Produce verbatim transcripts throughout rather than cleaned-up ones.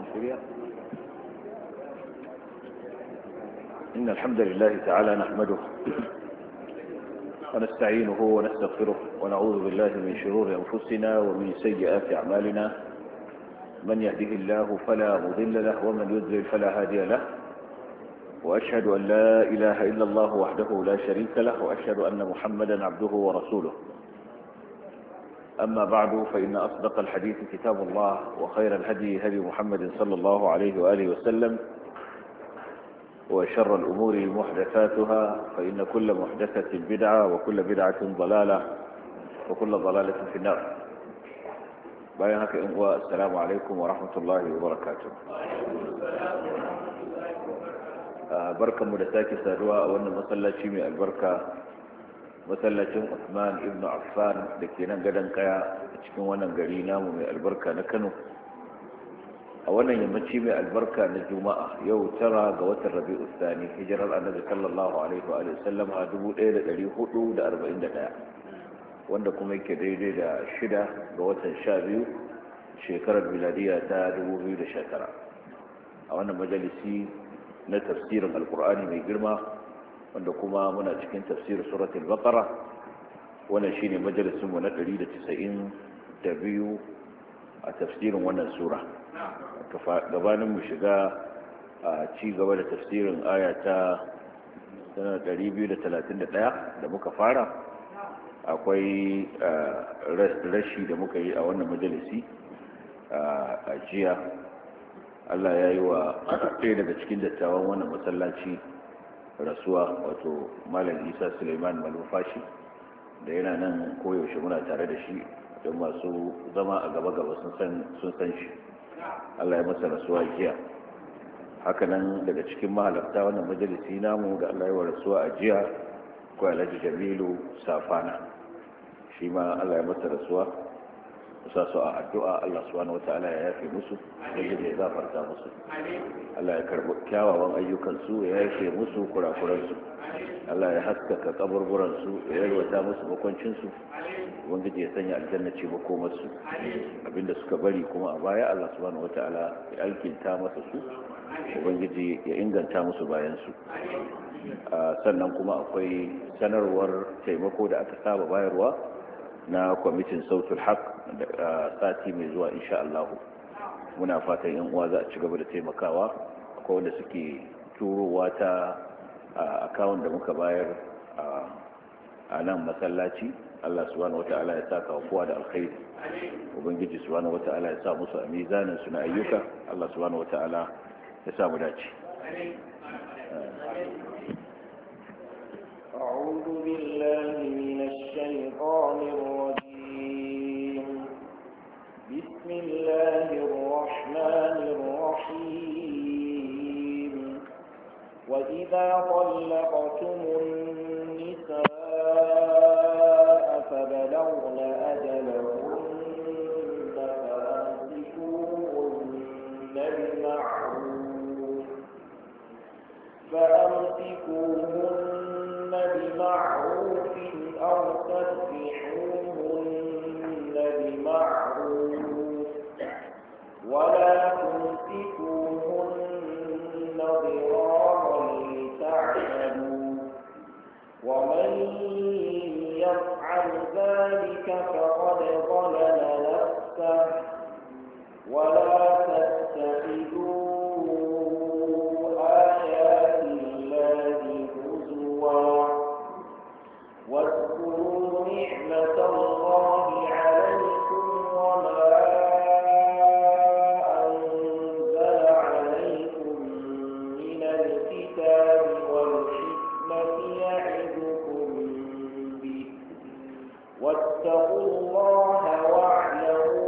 شريعة. إن الحمد لله تعالى نحمده ونستعينه ونستغفره ونعوذ بالله من شرور أنفسنا ومن سيئات أعمالنا. من يهده الله فلا مضل له ومن يضلل فلا هادي له، وأشهد أن لا إله إلا الله وحده لا شريك له، وأشهد أن محمدا عبده ورسوله. أما بعد، فإن أصدق الحديث كتاب الله، وخير الهدي هدي محمد صلى الله عليه وآله وسلم، وشر الأمور محدثاتها، فإن كل محدثة بدعة وكل بدعة ضلالة وكل ضلالة في النار. بايعك والسلام عليكم ورحمة الله وبركاته. بركة مدساكي سادوا أولا مسلاتي من البركة مسلاتي عثمان ابن عفان لكينا قدن قيا cikin wannan gari namu mai albarka na Kano a wannan yammaci mai albarka na Juma'a. Yau tara ga watan Rabi'u Thani, hijirar Annabi sallallahu alaihi wa sallam a dubu ɗaya da ɗari hudu da arba'in da ɗaya, wanda kuma yake daidai da shida ga watan sha biyu shekarar miladiya ta dubu biyu da sha tara. A wannan majalisi na tafsirin alkur'ani mai girma, wanda kuma muna cikin tafsirin suratul baqara. Wannan shine majalisin mu na ɗari da casa'in da biyu a tafsirin wannan sura. Gabanin mu shiga a ci gaba da tafsirin aya ta ɗari biyu da talatin da ɗaya da muka fara, akwai rashi da muka yi a wannan majalisi a jiya. Allah ya yi wa ɗaya daga cikin dattawan wannan masallaci rasuwa, wato Malam Isa Suleiman Malumfashi, da yana nan koyaushe muna tare da shi, don masu zama a gaba-gaba sun san shi. Allah ya masa rasuwa jiya. Hakanan daga cikin mahalarta wannan majalisi namu da Allah ya wa rasuwa a jiya, ko Alhaji Jamilu Safana, shi ma Allah ya masa rasuwa. Kusa su a addu'a Allah subhanahu wata'ala ya yafe musu, yadda ya zafarta musu. Allah ya karɓi kyawawan ayyukansu, ya yafe musu kurakuransu. Allah ya haskaka kaburburansu, ya yalwata musu makwancinsu. Ubangiji ya sanya aljanna ce makomarsu. Abinda suka bari kuma a baya, Allah subhanahu wata'ala ya alkinta masa su. Ubangiji ya inganta musu bayansu. Sannan kuma akwai sanarwar taimako da aka saba bayarwa na kwamitin sautul haq da sati mai zuwa insha Allah. Muna fatan yan uwa za a ci gaba da taimakawa. Akwai wanda suke turowa ta akawun da muka bayar a nan masallaci. Allah subhanahu wata'ala ya saka kowa da alkhairi. Ubangiji subhanahu wata'ala ya sa musu a mizanin su na ayyuka. Allah subhanahu wata'ala ya sa mu dace. أعوذ بالله من الشيطان الرجيم. بسم الله الرحمن الرحيم. وإذا طلقتم النساء فبلغن أجلهن فأمسكوهن بمعروف فأمسكوهن بمعروف أو تسرحوهن بمعروف ولا تمسكوهن ضرارا لتعتدوا، ومن يفعل ذلك فقد ظلم نفسه. ولا تتخذوا آيات الله هزوا واذكروا نعمة الله عليكم وما أنزل عليكم من الكتاب والحكمة يعظكم به، واتقوا الله واعلموا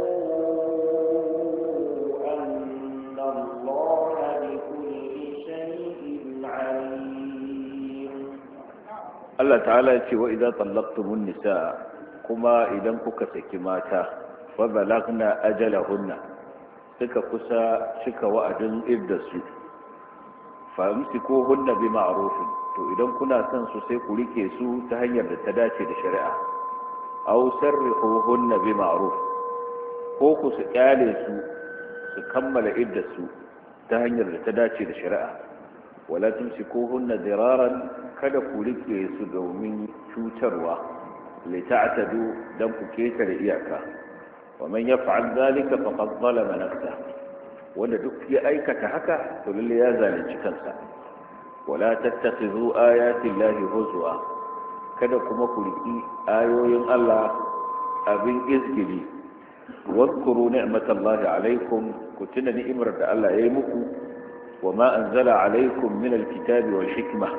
أن الله بكل شيء عليم. Allah ta'ala ya ce wa idza tallaqtumun nisaa, kuma idan kuka saki mata, fa balagna ajalahunna, suka kusa cika wa'adin iddarsu, fa amsikuhunna bi ma'rufin, to idan kuna son su sai ku rike su ta hanyar da ta dace da shari'a. Aw sarrihuhunna bi ma'ruf, ko ku su kyale su su su kammala iddarsu ta hanyar da ta dace da shari'a wala tumsikuhunna diraran kada ku rike su domin cutarwa li ta'tadu dan ku ketare iyaka wa man yaf'al dhalika faqad zalama nafsahu wanda duk ya aikata haka to lalle ya zalunci kansa wala tattakhidhu ayati llahi huzwa kada kuma ku riki ayoyin Allah abin izgili wadhkuru ni'matallahi alaykum ku tuna ni'imar da Allah ya yi muku wa ma anzala alaykum min alkitabi wal hikma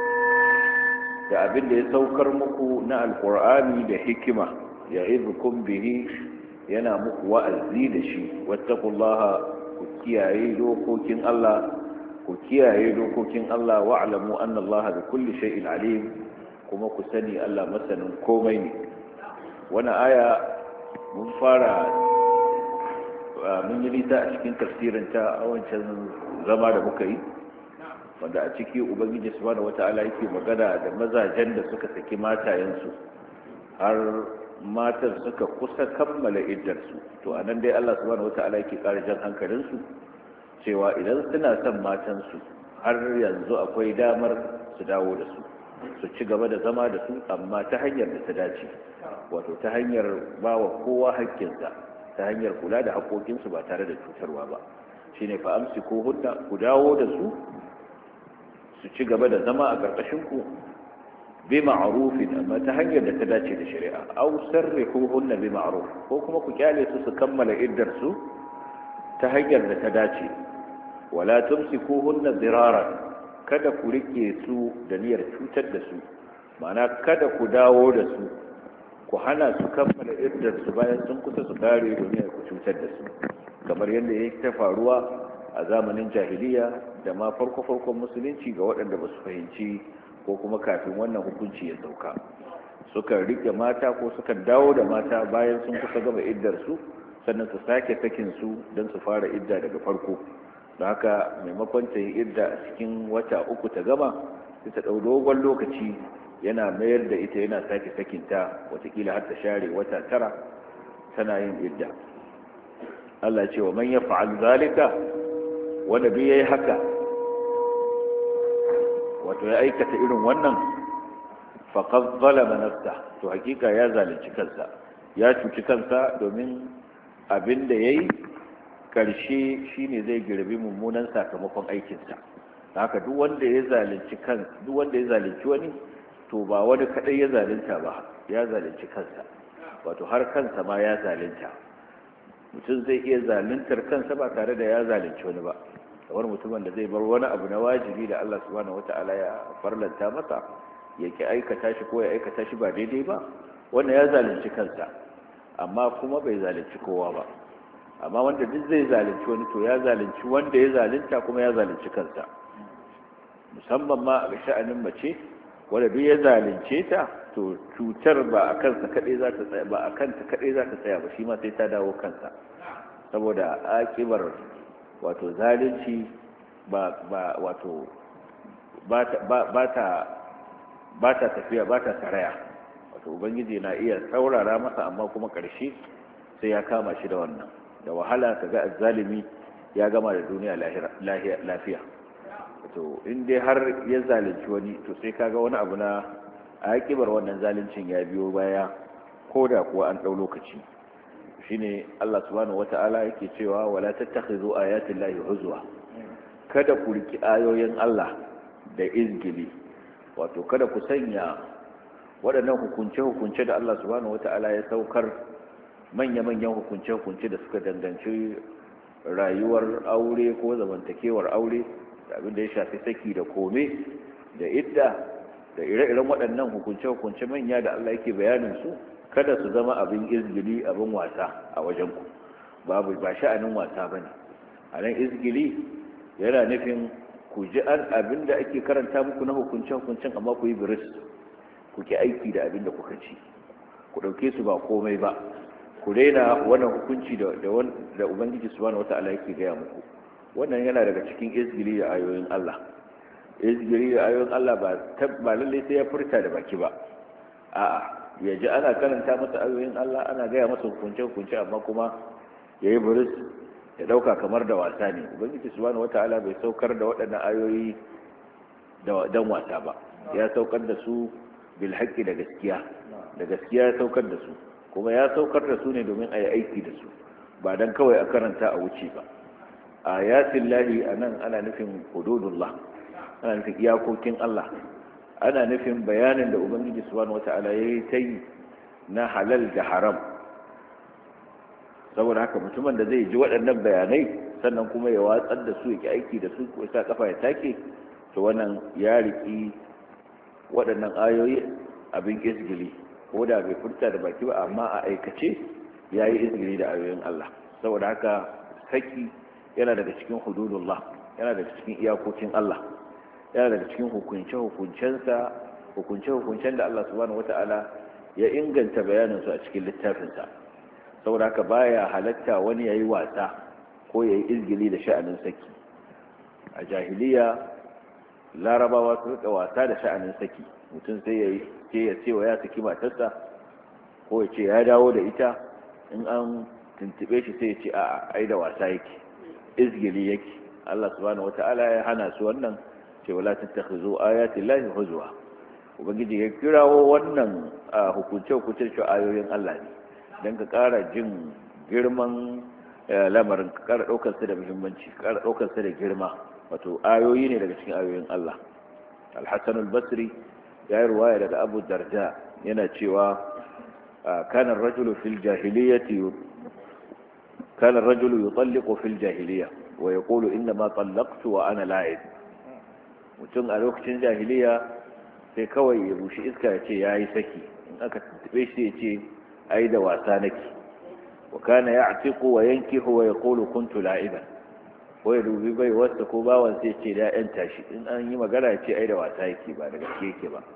da abin da ya saukar muku na alqur'ani da hikima ya'idukum bihi yana muku wa'azi da shi wattaqullaha ku kiyaye dokokin Allah ku kiyaye dokokin Allah wa'lamu anna Allah bi kulli shay'in alim kuma ku sani Allah masanin komai ne wannan aya mun fara mun yi lita a cikin tafsirin ta a wancan zama da muka yi wanda a ciki ubangiji subhanahu wata'ala yake magana da mazajen da suka saki matayensu har matan suka kusa kammala iddarsu to a nan dai Allah subhanahu wata'ala yake ƙara jan hankalinsu cewa idan suna son matansu har yanzu akwai damar su dawo da su su ci gaba da zama da su amma ta hanyar da ta dace wato ta hanyar ba wa kowa haƙƙinsa ta hanyar kula da haƙoƙinsu ba tare da cutarwa ba shine fa amsiku hunna ku dawo da su su ci gaba da zama a ƙarƙashinku bi ma'rufin amma ta hanyar da ta dace da shari'a aw sarrihuhunna bi ma'ruf ko kuma ku kyale su su kammala iddar su ta hanyar da ta dace wala tumsikuhunna diraran kada ku rike su da niyyar cutar da su ma'ana kada ku dawo da su ku hana su kammala iddar su bayan sun kusa su kare domin ku cutar da su kamar yadda yake ta faruwa a zamanin jahiliya da ma farko farkon musulunci ga waɗanda ba su fahimci ko kuma kafin wannan hukunci ya sauka suka rike mata ko suka dawo da mata bayan sun kusa gaba iddar su sannan su sake sakin su don su fara idda daga farko da haka maimakon ta yi idda a cikin wata uku ta gama sai ta ɗau dogon lokaci yana mayar da ita yana sake sakinta watakila har ta share wata tara tana yin idda Allah ce wa man yaf'al zalika wanda bai yayi haka wato ya aikata irin wannan faqad zalama nafsa to hakika ya zalunci kansa ya cuci kansa domin abin da yayi karshe shine zai girbi mummunan sakamakon aikinsa haka duk wanda ya zalunci kan duk wanda ya zalunci wani to ba wani kadai ya zalunta ba ya zalunci kansa wato har kansa ma ya zalunta mutum zai iya zaluntar kansa ba tare da ya zalunci wani ba kamar mutumin da zai bar wani abu na wajibi da Allah subhanahu wata'ala ya farlanta masa ya ki aikata shi ko ya aikata shi ba daidai ba wannan ya zalunci kansa amma kuma bai zalunci kowa ba amma wanda duk zai zalunci wani to ya zalunci wanda ya zalunta kuma ya zalunci kansa musamman ma a sha'anin mace wanda duk ya zalunce ta to cutar ba a kansa kadai za ta tsaya ba a kanta kadai za ta tsaya ba shi ma sai ta dawo kansa saboda akibar wato zalunci ba ba wato ba ta ba ta ba ta tafiya ba ta saraya wato ubangiji na iya saurara masa amma kuma karshe sai ya kama shi da wannan da wahala kaga azzalimi ya gama da duniya lafiya to in dai har ya zalunci wani to sai kaga wani abu na akibar wannan zaluncin ya biyo baya ko da kuwa an dau lokaci shine Allah subhanahu wata'ala yake cewa wala tattakhidhu ayati llahi huzwa kada ku riki ayoyin Allah da izgili wato kada ku sanya waɗannan hukunce-hukunce da Allah subhanahu wata'ala ya saukar manya-manyan hukunce-hukunce da suka danganci rayuwar aure ko zamantakewar aure da abin da ya shafi saki da kome da idda da ire-iren waɗannan hukunce-hukunce manya da Allah yake bayanin su kada su zama abin izgili abin wasa a wajenku babu ba sha'anin wasa bane a nan izgili yana nufin ku ji abin da ake karanta muku na hukunce-hukuncen amma ku yi biris ku ki aiki da abin da kuka ci ku ɗauke su ba komai ba ku daina wannan hukunci da da ubangiji subhanahu wata'ala yake gaya muku wannan yana daga cikin izgili da ayoyin Allah izgili da ayoyin Allah ba ba lalle sai ya furta da baki ba a'a ya ji ana karanta masa ayoyin Allah ana gaya masa hukunce hukunce amma kuma yayi buris ya dauka kamar da wasa ne. Ubangiji subhanahu wata'ala bai saukar da waɗannan ayoyi dan wasa ba, ya saukar da su bil haqqi da gaskiya da gaskiya ya saukar da su, kuma ya saukar da su ne domin a yi aiki da su, ba dan kawai a karanta a wuce ba. Ayatin lahi anan ana nufin hududullah, ana nufin iyakokin Allah, ana nufin bayanin da Ubangiji subhanahu wata'ala ya yi ta yi na halal da haram. Saboda haka mutumin da zai ji waɗannan bayanai sannan kuma ya watsar da su yake aiki da su ko sa kafa ya take, to wannan ya riki waɗannan ayoyi abin izgili, ko da bai furta da baki ba amma a aikace ya yi izgili da ayoyin Allah. Saboda haka saki yana daga cikin hududullah, yana daga cikin iyakokin Allah, yana daga cikin hukunce-hukuncensa, hukunce-hukuncen da Allah subhanahu wata'ala ya inganta bayaninsu a cikin littafinsa. Saboda haka baya halatta wani yayi wasa ko yayi izgili da sha'anin saki. A jahiliya larabawa su rika wasa da sha'anin saki, mutum sai yayi ce ya ce wa ya saki matarsa ko ya ce ya dawo da ita, in an tuntube shi sai ya ce a'a ai da wasa yake, izgili yake. Allah subhanahu wata'ala ya hana su wannan, ce wala tattakhizu ayati llahi huzwa. Ubangiji ya kirawo wannan hukunce hukuncin shi ayoyin Allah ne dan ka kara jin girman lamarin, ka kara daukar sa da muhimmanci, ka kara daukar sa da girma. Wato ayoyi ne daga cikin ayoyin Allah. Al-Hasan al-Basri ya yi ruwaya daga Abu Darda yana cewa kana ar-rajulu fil jahiliyyati kana ar-rajulu yutalliqu fil jahiliyya wa yaqulu inna ma tallaqtu wa ana la'ib. Mutum a lokacin jahiliya sai kawai ya bushe iska ya ce ya yi saki, in aka tuntube shi ya ce ai da wasa nake. Wa kana ya'tiqu wa yankihu wa yaqulu kuntu la'iban. Ko ya dubi bai wasta ko bawan sai ce da yan tashi, in an yi magana ya ce ai da wasa yake ba da gaske yake ba.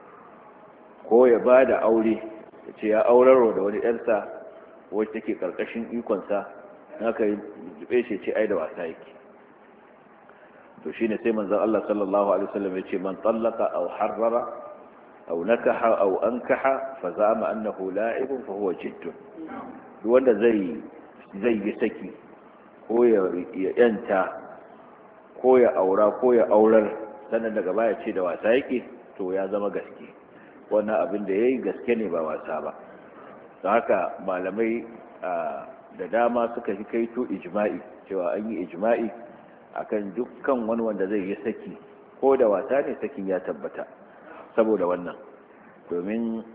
Ko ya ba da aure ya ce ya aurarwa da wani yarsa wacce take karkashin ikonsa, in aka yi tuntube shi ya ce ai da wasa yake. To shine sai manzon Allah sallallahu alaihi wasallam ya ce man tallaka aw harrara aw nakaha aw ankaha fa za'ama annahu la'ibun fa huwa jiddun. Duk wanda zai zai yi saki ko ya yanta ko ya aura ko ya aurar sannan daga baya ce da wasa yake, to ya zama gaske. Wannan abin da yayi gaske ne ba wasa ba. Don haka malamai da dama suka yi kaito ijma'i cewa an yi ijma'i akan dukkan wani wanda zai yi saki ko da wasa ne, sakin ya tabbata. Saboda wannan, domin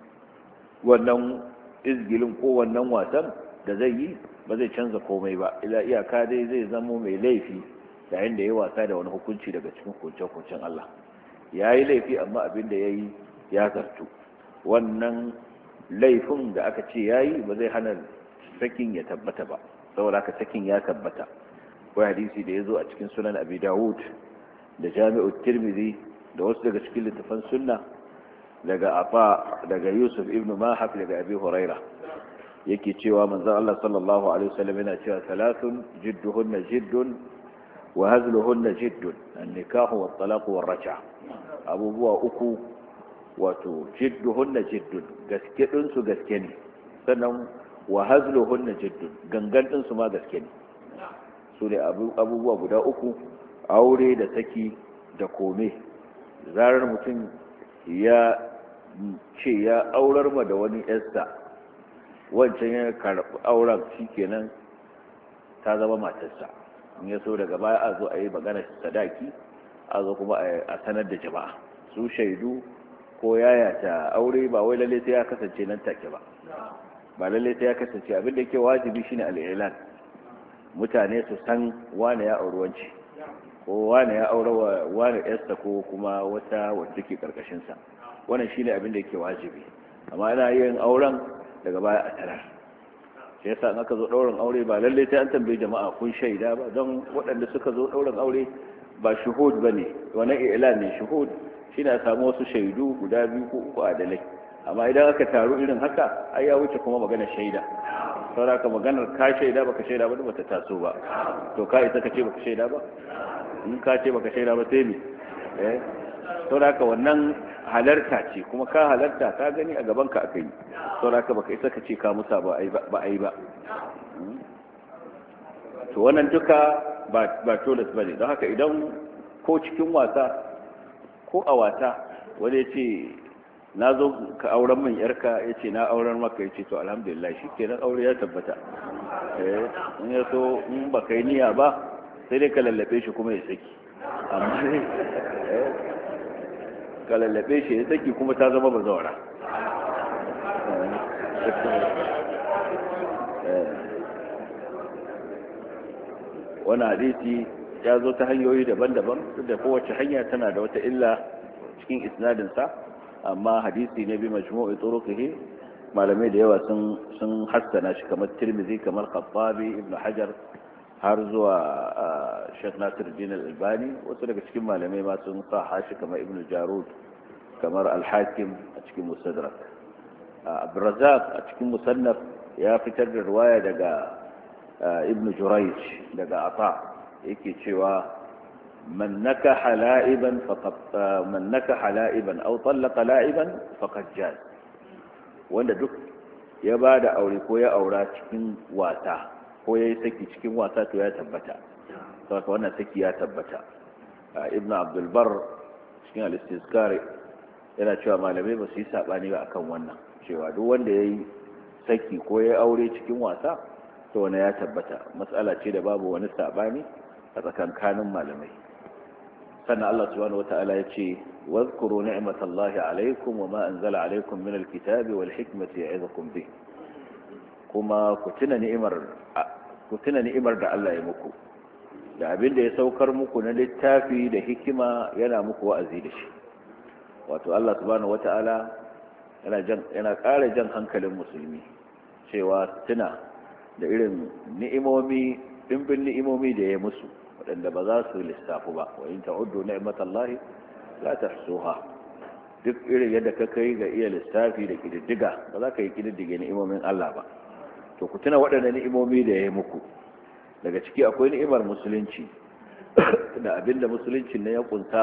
wannan izgilin ko wannan wasan da zai yi ba zai canza komai ba, ila iyaka dai zai zamo mai laifi yayin da ya wasa da wani hukunci daga cikin hukunce-hukuncen Allah. Ya yi laifi amma abin da ya yi ya zartu. Wannan laifin da aka ce ya yi ba zai hana sakin ya tabbata ba, saboda haka sakin ya tabbata. Akwai hadisi da ya zo a cikin sunan Abi Dawud da Jami'ut Tirmidhi da wasu daga cikin littafan sunna daga Afa daga Yusuf ibn Mahaf daga Abi Huraira yake cewa manzon Allah sallallahu alaihi wasallam yana cewa salatun jidduhunna jiddun wa hazluhunna jiddun an-nikahu wat-talaqu war-raj'a. Abubuwa uku wato jidduhunna jiddun, gaske din su gaske ne, sannan wa hazluhunna jiddun, gangan din su ma gaske ne. Su ne abubuwa guda uku, aure da saki da kome. Zarar mutum ya ce ya aurar ma da wani yarsa, wancan ya karɓi auren shi kenan ta zama matarsa. In ya so daga baya a zo a yi magana sadaki, a zo kuma a sanar da jama'a. Su shaidu ko yayata aure ba wai lalle sai ya kasance nan take ba, ba lalle sai ya kasance. Abin da ke wajibi shine al-i'lan, mutane su san wane ya auri wanci ko wane ya aure wa wane yarsa ko kuma wata wacce ke karkashin sa. Wannan shine abin da yake wajibi. Amma ana yin auren daga baya a tarar, sai yasa in aka zo daurin aure ba lalle sai an tambaye jama'a kun shaida ba, don waɗanda suka zo daurin aure ba shuhud bane, wannan i'lan ne. Shuhud shine a samu wasu shaidu guda biyu ko uku adalai. Amma idan aka taru irin haka ai ya wuce kuma magana shaida. Saboda ka maganar ka shaida baka shaida ba ba ta taso ba. To ka isa ka ce baka shaida ba? In ka ce baka shaida ba sai me? Eh saboda ka wannan halarta ce, kuma ka halarta ka gani a gaban ka aka yi. Saboda ka baka isa ka ce ka musa ba ai ba ai ba. to wannan duka ba ba tolas bane don haka idan ko cikin wasa ko a wasa wani ya ce na zo ka auren min yarka ya ce na auren maka ya ce to alhamdulillah shi kenan aure ya tabbata in ya so in ba kai niyya ba sai dai ka lallabe shi kuma ya saki amma ne ka lallabe shi ya saki kuma ta zama ba zaura wani hadisi ya zo ta hanyoyi daban-daban da kowace hanya tana da wata illa cikin isnadinsa amma hadisi ne bi majmu'i turuqihi malamai da yawa sun sun hassana shi kamar Tirmidhi kamar Khattabi Ibn Hajar har zuwa Sheikh Nasiruddin Al-Albani wasu daga cikin malamai ma sun sa shi kamar Ibn Jarud kamar Al-Hakim a cikin Mustadrak Abdul Razzaq a cikin Musannaf ya fitar da riwaya daga Ibn Jurayj daga Ata yake cewa من نكح لاعبا فقد من نكح لاعبا او طلق لاعبا فقد جاز wanda duk ya bada aure ko ya aura cikin wasa ko yayi saki cikin wasa to ya tabbata saboda wannan saki ya tabbata ibnu abdul bar cikin al-istizkar yana cewa malamai ba su yi sabani ba akan wannan cewa duk wanda yayi saki ko yayi aure cikin wasa to wannan ya tabbata mas'ala ce da babu wani sabani a tsakankanin malamai sannan Allah subhanahu wata'ala ya ce wazkuru ni'matallahi alaikum wa ma anzala alaikum min alkitabi wal hikmati ya'idukum bih kuma ku tuna ni'imar ku tuna ni'imar da Allah ya muku da abin da ya saukar muku na littafi da hikima yana muku wa'azi da shi wato Allah subhanahu wata'ala yana jan yana ƙara jan hankalin musulmi cewa tuna da irin ni'imomi dimbin ni'imomi da ya musu waɗanda ba za su lissafu ba wa in ta'uddu ni'matallahi la tahsuha duk irin yadda ka kai ga iya lissafi da kididdiga ba za ka yi kididdige ni'imomin Allah ba to ku tuna waɗannan ni'imomi da ya muku daga ciki akwai ni'imar musulunci da abinda musulunci ne ya kunta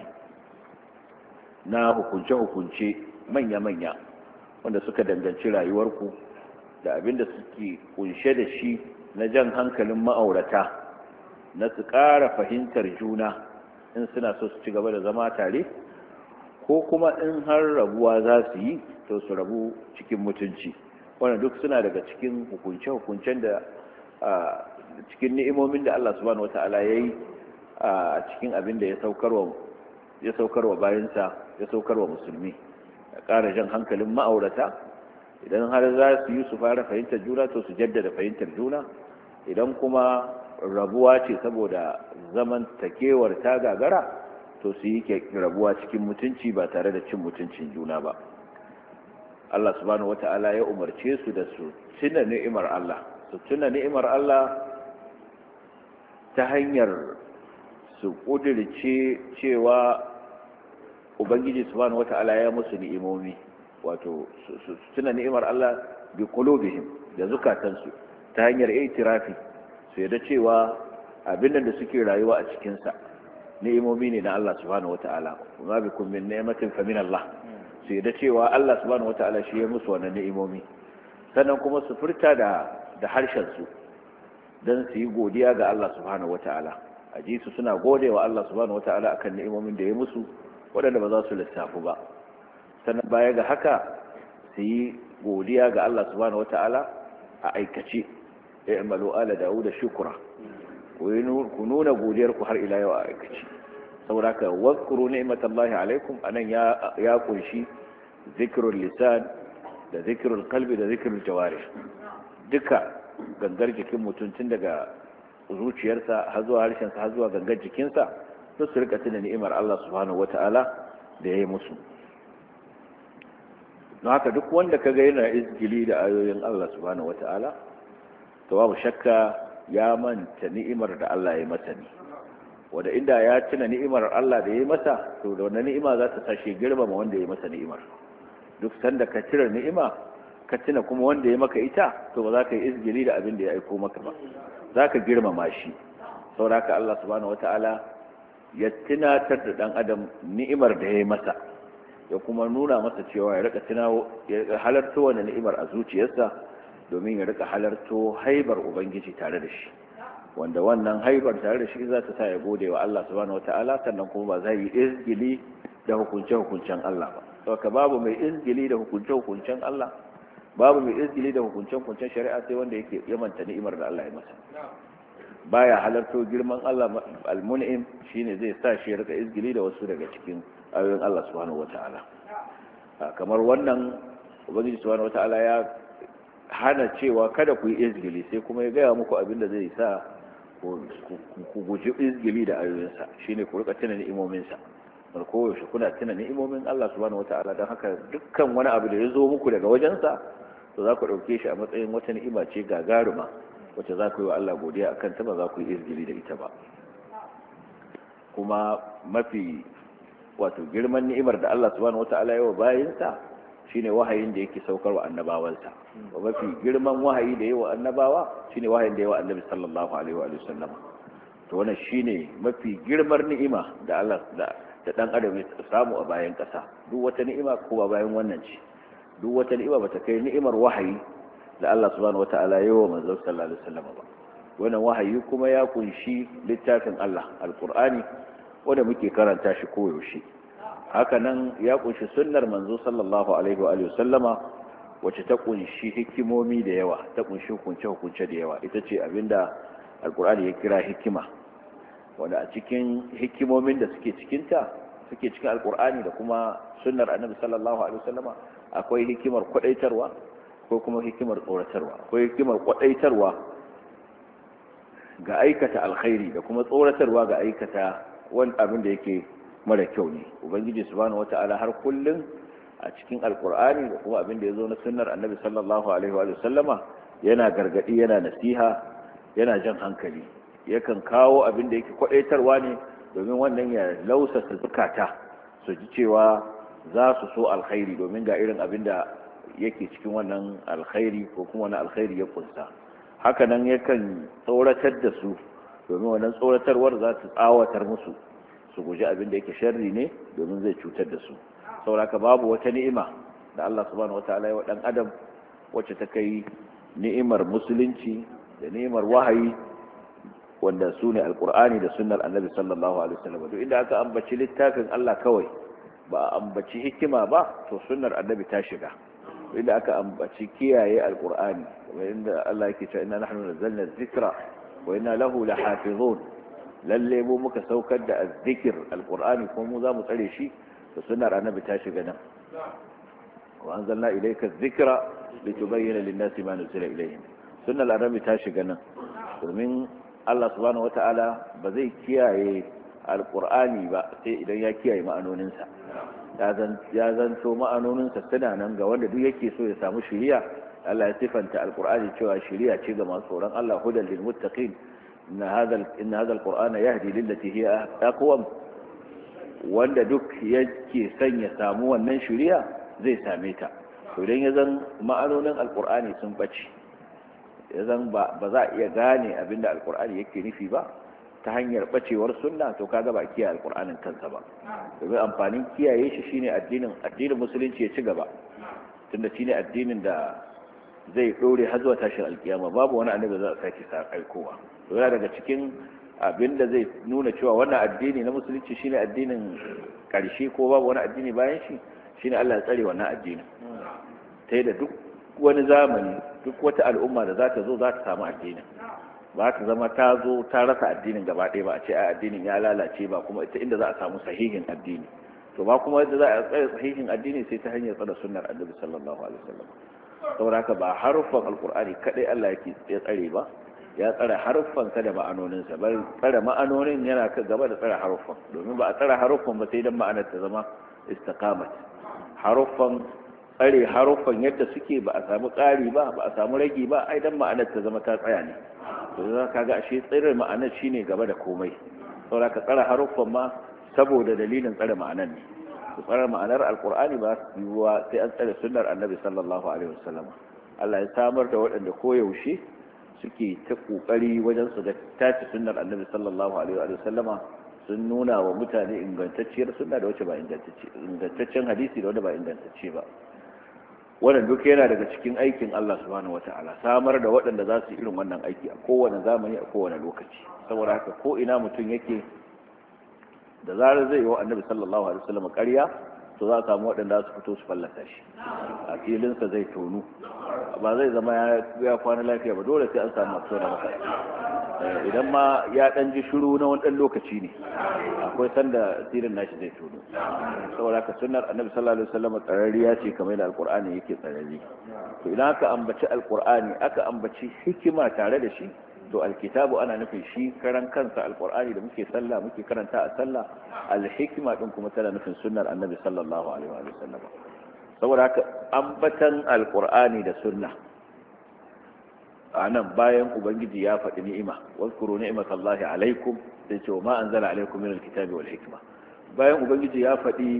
na hukunce-hukunce manya-manya wanda suka danganci rayuwarku da abinda suke kunshe da shi na jan hankalin ma'aurata na su ƙara fahimtar juna in suna so su ci gaba da zama tare ko kuma in har rabuwa za su yi to su rabu cikin mutunci wannan duk suna daga cikin hukunce-hukuncen da cikin ni'imomin da Allah subhanahu wata'ala ya yi a cikin abin da ya saukarwa bayansa ya saukarwa musulmi ya ƙara jan hankalin ma'aurata idan har za su yi su fara fahimtar juna to su jaddada fahimtar juna idan kuma rabuwa ce saboda zaman takewar ta gagara to su yi rabuwa cikin mutunci ba tare da cin mutuncin juna ba Allah subhanahu wata'ala ya umarce su da su tuna ni'imar Allah su tuna ni'imar Allah ta hanyar su kudirce cewa ubangiji subhanahu wata'ala ya musu ni'imomi wato su tuna ni'imar Allah bi qulubihim da zukatansu ta hanyar itirafi su yadda cewa abin da suke rayuwa a cikin sa ni'imomi ne na Allah subhanahu wata'ala kuma bikum min ni'matin fa min Allah su yadda cewa Allah subhanahu wata'ala shi ya musu wannan ni'imomi sannan kuma su furta da da harshen su dan su yi godiya ga Allah subhanahu wata'ala a ji su suna godewa Allah subhanahu wata'ala akan ni'imomin da ya musu waɗanda ba za su lissafu ba sannan baya ga haka su yi godiya ga Allah subhanahu wata'ala a aikace ya amalu ala dawuda shukura ku nuna godiyar ku har ila yau a aikace saboda haka wazkuru ni'matallahi alaikum anan ya ya kunshi zikrul lisan da zikrul qalbi da zikrul jawarih duka gangar jikin mutum tun daga zuciyarsa har zuwa harshensa har zuwa gangar jikinsa su su rika tuna ni'imar Allah subhanahu wata'ala da ya yi musu don haka duk wanda kaga yana izgili da ayoyin Allah subhanahu wata'ala to babu shakka ya manta ni'imar da Allah ya masa ne wanda inda ya tuna ni'imar Allah da ya yi masa to da wannan ni'ima za ta tashi girmama wanda ya masa ni'imar duk sanda ka tira ni'ima ka tuna kuma wanda ya maka ita to ba za ka yi izgili da abin da ya aiko maka ba za ka girmama shi saboda haka Allah subhanahu wata'ala ya tunatar da dan adam ni'imar da ya yi masa ya kuma nuna masa cewa ya rika tunawo ya rika halarto wannan ni'imar a zuciyarsa domin ya rika halarto haibar ubangiji tare da shi wanda wannan haibar tare da shi za ta sa ya gode wa Allah subhanahu wataala, sannan kuma ba zai yi izgili da hukunce-hukuncen Allah ba. saboda babu mai izgili da hukunce-hukuncen Allah, babu mai izgili da hukunce-hukuncen shari'a sai wanda yake yamanta ni'imar da Allah ya masa. Baya halarto girman Allah al-mun'im shine zai sa shi ya rika izgili da wasu daga cikin ayoyin Allah subhanahu wataala. Kamar wannan ubangiji subhanahu wataala ya hana cewa kada ku yi izgili, sai kuma ya gaya muku abin da zai sa ku guji izgili da ayoyinsa, shine ku rika tuna ni'imominsa. Mar koyaushe kuna tuna ni'imomin Allah subhanahu wataala, don haka dukkan wani abu da ya zo muku daga wajensa to za ku ɗauke shi a matsayin wata ni'ima ce gagaruma wacce za ku yi wa Allah godiya akan ta, ba za ku yi izgili da ita ba. Kuma mafi wato girman ni'imar da Allah subhanahu wataala ya wa bayinsa shine wahayin da yake saukar wa annabawansa. Wa mafi girman wahayi da yawa annabawa shine wahayin da yawa annabi sallallahu alaihi wa sallam. To wannan shine mafi girmar ni'ima da Allah da da dan adam ya samu a bayan kasa. Duk wata ni'ima ko ba bayan wannan ce, duk wata ni'ima bata kai ni'imar wahayi da Allah subhanahu wataala ya wa manzon sallallahu alaihi wasallam ba. Wannan wahayi kuma ya kunshi littafin Allah alqur'ani wanda muke karanta shi koyaushe. Haka nan ya kunshi sunnar manzo sallallahu alaihi wa alihi wasallama wacce ta kunshi hikimomi da yawa, ta kunshi hukunce hukunce da yawa. Ita ce abinda alqur'ani ya kira hikima, wanda a cikin hikimomin da suke cikin ta suke cikin alqur'ani da kuma sunnar annabi sallallahu alaihi wasallama akwai hikimar kwadaitarwa ko kuma hikimar tsoratarwa. Akwai hikimar kwadaitarwa ga aikata alkhairi da kuma tsoratarwa ga aikata wani abin da yake mara kyau ne. Ubangiji subhanahu wata'ala har kullum a cikin alkur'ani da kuma abin da ya zo na sunnar annabi sallallahu alaihi wa sallama yana gargadi, yana nasiha, yana jan hankali, yakan kawo abin da yake kwadaitarwa ne domin wannan ya lausasa zukata su ji cewa za su so alkhairi, domin ga irin abin da yake cikin wannan alkhairi ko kuma wani alkhairi ya kunsa. Haka nan yakan tsoratar da su domin wannan tsoratarwar za su tsawatar musu su guji abin da yake sharri ne domin zai cutar da su. Sauraka babu wata ni'ima da Allah subhanahu wataala ya wa dan adam wacce ta kai ni'imar musulunci da ni'imar wahayi, wanda su ne alkur'ani da sunnar annabi sallallahu alaihi wasallam. Duk inda aka ambaci littafin Allah kawai ba a ambaci hikima ba, to sunnar annabi ta shiga. Inda aka ambaci kiyaye alkur'ani, inda Allah yake cewa inna nahnu nazzalna dhikra wa inna lahu lahafizun, lalle mu muka saukar da azzikir alqur'ani kuma mu za mu tsare shi, da sunnar annabi ta shiga nan. wa anzalna ilayka adh-dhikra litubayyana lin-nasi ma nuzila ilayhim, sunnar annabi ta shiga nan. Domin Allah subhanahu wata'ala ba zai kiyaye alqur'ani ba sai idan ya kiyaye ma'anoninsa. Ya zanto ma'anoninsa suna nan ga wanda duk yake so ya samu shiriya. Allah ya sifanta alqur'ani cewa shiriya ce ga masu tsoron Allah, hudan lil muttaqin. إن هذا إن هذا القرآن يهدي للتي هي أقوم. wanda duk yake son ya samu wannan shari'a zai same ta. To idan ya zan ma'anonin alkur'ani sun bace, ya zan ba za a iya gane abinda alkur'ani yake nufi ba ta hanyar bacewar sunna, to kaga ba kiyaye alkur'anin kansa ba. Domin amfanin kiyaye shi shine addinin addinin musulunci ya ci gaba, tunda shine addinin da zai dore har zuwa tashin alkiyama, babu wani annabi za a sake sa aikowa. To yana daga cikin abinda zai nuna cewa wannan addini na musulunci shine addinin karshe ko babu wani addini bayan shi, shine Allah ya tsare wannan addinin ta da duk wani zamani, duk wata al'umma da za ta zo za ta samu addinin, ba ta zama ta zo ta rasa addinin gaba ɗaya ba, a ce ai addinin ya lalace ba, kuma ita inda za a samu sahihin addini. To ba kuma yadda za a tsare sahihin addini sai ta hanyar tsare sunnar annabi sallallahu alaihi wasallam. saboda haka ba haruffan alkur'ani kadai Allah yake ya tsare ba, ya tsare haruffansa da ma'anoninsa. Bal tsare ma'anonin yana ka gaba da tsare haruffan, domin ba a tsare haruffan ba sai dan ma'anar ta zama istiqamat. Haruffan tsare haruffan yadda suke, ba a samu ƙari ba, ba a samu ragi ba, ai dan ma'anar ta zama ta tsaya ne. to za ka ga ashe tsare ma'anar shine gaba da komai. saboda ka tsare haruffan ma saboda dalilin tsare ma'anar ne. tsare ma'anar alkur'ani ba su yiwuwa sai an tsare sunnar annabi sallallahu alaihi wasallam. Allah ya samar da waɗanda koyaushe suke ta kokari wajen su ga tace sunnar annabi sallallahu alaihi wasallama, sun nuna wa mutane ingantacciyar sunna da wacce ba ingantacce, ingantaccen hadisi da wanda ba ingantacce ba. wannan duk yana daga cikin aikin Allah subhanahu wataala, samar da waɗanda za su yi irin wannan aiki a kowane zamani a kowane lokaci. Saboda haka ko ina mutum yake, da zarar zai yi wa annabi sallallahu alaihi wasallam ƙarya, to za a samu waɗanda su fito su fallasa shi, a filinsa zai tonu, ba zai zama ya kwana lafiya ba, dole sai an samu masu da maka. Idan ma ya ɗan ji shiru na wani ɗan lokaci ne, akwai sanda asirin nashi zai tono. Saboda haka sunnar annabi sallallahu alaihi wasallam tsararriya ce kamar da alqur'ani yake tsararri. To idan aka ambaci alqur'ani aka ambaci hikima tare da shi, to alkitabu ana nufin shi karan kansa alqur'ani da muke sallah muke karanta a sallah, alhikma din kuma tana nufin sunnar annabi sallallahu alaihi wasallam. Saboda haka ambatan alqur'ani da sunna anan bayan ubangiji ya faɗi ni'ima, wazkuru ni'matallahi alaikum, sai ce ma anzala alaikum min alkitabi wal hikma. Bayan ubangiji ya faɗi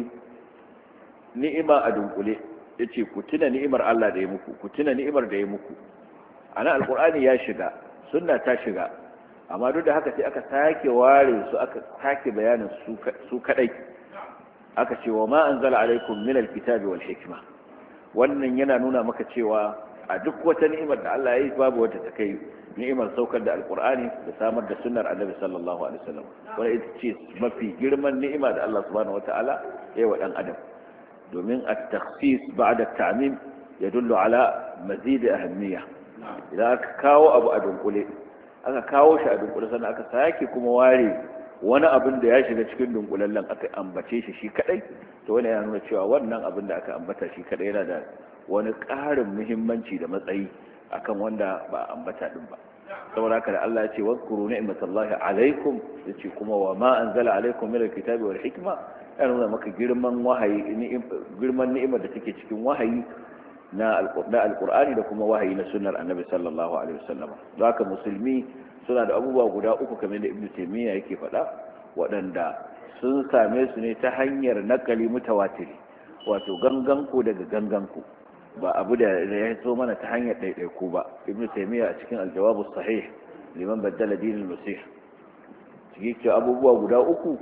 ni'ima a dunkule, yace ku tuna ni'imar Allah da ya muku, ku tuna ni'imar da ya muku. Ana alqur'ani ya shiga, sunna ta shiga, amma duk da haka sai aka sake ware su, aka sake bayanin su su kadai, aka ce wa ma anzala alaikum min alkitabi wal hikma. Wannan yana nuna maka cewa a duk wata ni'imar da Allah ya yi babu wata ta kai ni'imar saukar da alkur'ani da samar da sunnar annabi sallallahu alaihi wasallam. Wannan ita ce mafi girman ni'ima da Allah subhanahu wataala ya yi wa dan adam, domin at-takhsis ba'da at-ta'mim yadullu ala mazid ahammiya. Idan aka kawo abu a dunkule, aka kawo shi a dunkule, sannan aka sake kuma ware wani abin da ya shiga cikin dunkulallen aka ambace shi shi kadai, to wannan yana nuna cewa wannan abin da aka ambata shi kadai yana da wani ƙarin muhimmanci da matsayi akan wanda ba ambata din ba. saboda haka da Allah ya ce wazkuru ni'matallahi alaikum, yace kuma wa ma anzala alaikum min alkitabi wal hikma, yana nuna maka girman wahayi, girman ni'imar da take cikin wahayi na alqur'ani da kuma wahayi na sunnar annabi sallallahu alaihi wasallam. Don haka musulmi suna da abubuwa guda uku kamar da ibnu taymiya yake faɗa, waɗanda sun same su ne ta hanyar nakali mutawatiri, wato ganganku daga ganganku, ba abu da ya zo mana ta hanyar ɗaiɗaiku ba. ibnu taymiya a cikin aljawabu sahih liman baddala dinil masih cikin abubuwa guda uku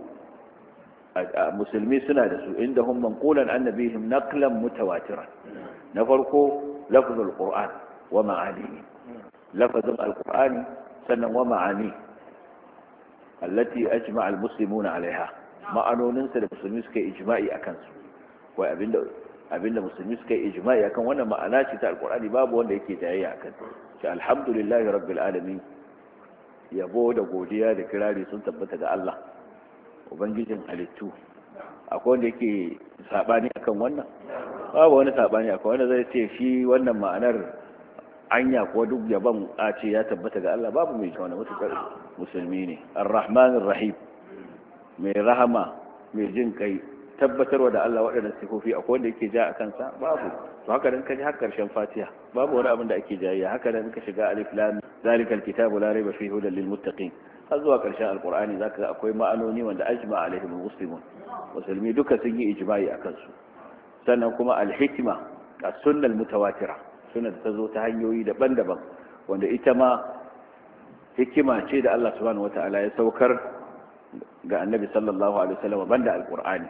musulmi suna da su, inda hum manqulan annabihim naqlan mutawatiran. na farko lafzul qur'an wa ma'anihi, lafzul alqur'ani sannan wa ma'ani allati ajma'a almuslimuna alaiha, ma'anoninsa da musulmi suka yi ijma'i akan su. wai abinda abinda musulmi suka yi ijma'i akan wannan ma'ana ce ta alqur'ani, babu wanda yake jayayya akan ta. Alhamdulillahi rabbil alamin, yabo da godiya da kirari sun tabbata ga Allah ubangijin halittu. akwai wanda yake sabani akan wannan? babu wani sabani. akwai wanda zai ce shi wannan ma'anar anya ko duk yaban a ce ya tabbata ga Allah? babu mai kauna, mutukar musulmi ne. Ar-Rahmanir Rahim, mai rahama mai jin kai, tabbatarwa da Allah waɗannan sifofi. akwai wanda yake ja a kansa? babu. to haka dan kaji har karshen Fatiha babu wani abin da ake jayayya. haka dan ka shiga alif lam zalikal kitabu la rayba fihi hudan lil muttaqin har zuwa karshen alqur'ani zaka ga akwai ma'anoni wanda ajma alaihim muslimun, musulmi duka sun yi ijma'i akan su. sannan kuma al-hikma, as-sunnah al-mutawatira, sunna ta zo ta hanyoyi daban-daban, wanda ita ma hikima ce da Allah subhanahu wataala ya saukar ga annabi sallallahu alaihi wasallam banda alqur'ani.